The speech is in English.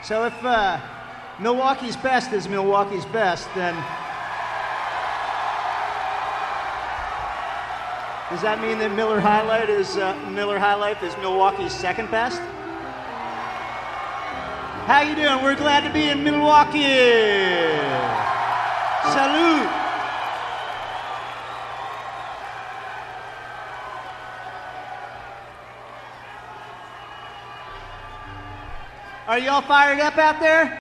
So if Milwaukee's best is Milwaukee's best, then does that mean that Miller High Life is Milwaukee's second best? How you doing? We're glad to be in Milwaukee. Salute. Are y'all fired up out there?